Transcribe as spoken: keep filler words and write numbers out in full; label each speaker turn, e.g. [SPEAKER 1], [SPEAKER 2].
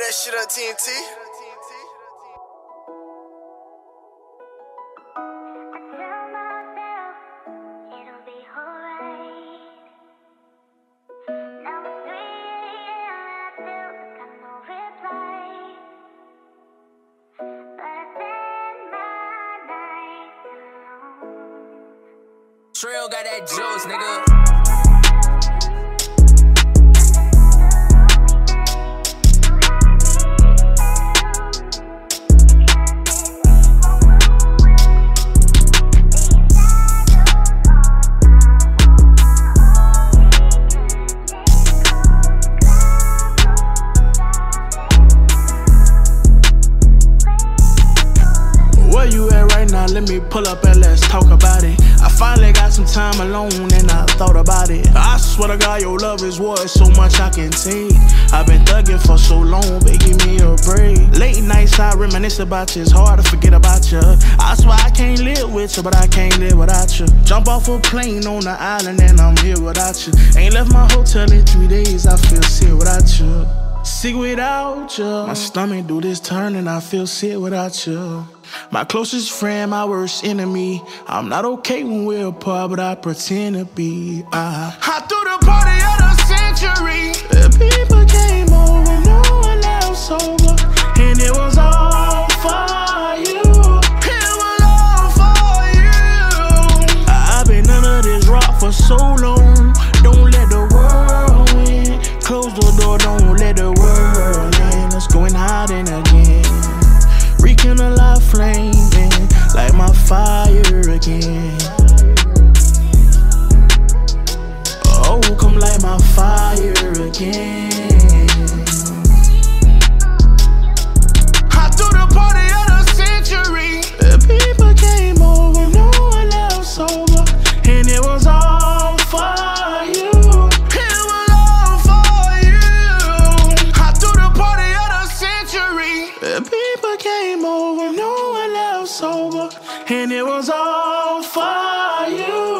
[SPEAKER 1] that shit on T N T.
[SPEAKER 2] Trail got that juice, nigga.
[SPEAKER 3] Where you at right now? Let me pull up and let's talk about it. I finally got some time alone and I thought about it. I swear to God, your love is worth so much I can take. I've been thugging for so long, baby, give me a break. Late nights I reminisce about you, it's hard to forget about you. I swear I can't live with you, but I can't live without you. Jump off a plane on the island and I'm here without you. Ain't left my hotel in three days, I feel sick without you. Sick without you. My stomach do this turn and I feel sick without you. My closest friend, my worst enemy. I'm not okay when we're apart, but I pretend to be. I, I threw the party of the century. The people came over, no one else over, and it was all for you. It was all for you. I've been under this rock for so long. Don't let the world win. Close the door, don't let the world in. Let's go and hide in again. Rekindle our flame, light my fire again. Oh, come light my fire again. I threw the party of the century. The people came over, no one else over, and it was all for you. It was all for you. I threw the party of the century. The people came over, no one else over, and it was all for you.